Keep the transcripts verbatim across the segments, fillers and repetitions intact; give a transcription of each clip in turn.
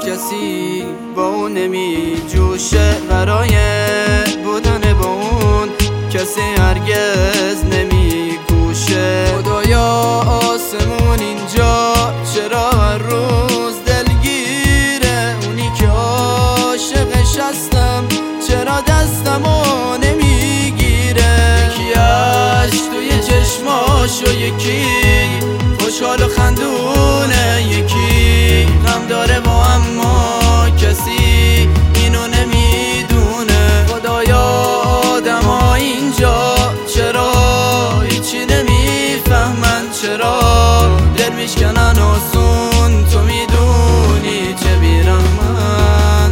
کسی با اون نمی جوشه، برای بودن با اون کسی هرگز نمی کوشه. خدایا آسمون اینجا چرا هر روز دلگیره؟ اونی که عاشقش هستم چرا دستمو نمیگیره؟ یکی اش توی چشماشو، یکی خوشحال و خندونه، یکی غم داره و اما کسی اینو نمیدونه. خدایا آدما اینجا چرا هیچی نمیفهمن؟ چرا دل میشکنن آسون؟ تو میدونی چه بیرحمن.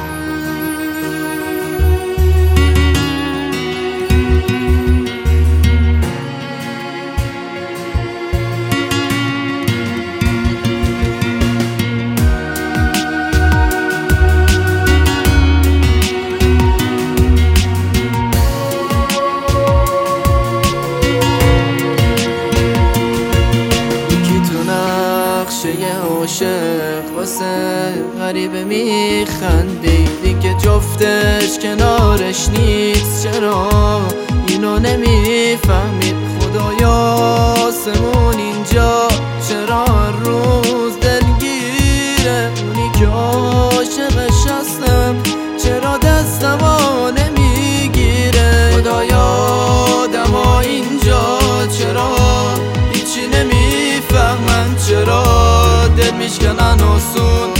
یه عاشق واسه غریبه میخندی، دیگه جفتش کنارش نیست، چرا اینو نمیفهمید؟ خدایا آسمون اینجا چرا هر روز دلگیره؟ اونی که عاشقش هستم چرا دستمو نمیگیره؟ خدایا آدما اینجا چرا هیچی نمیفهمن؟ چرا دل میشکنن آسون؟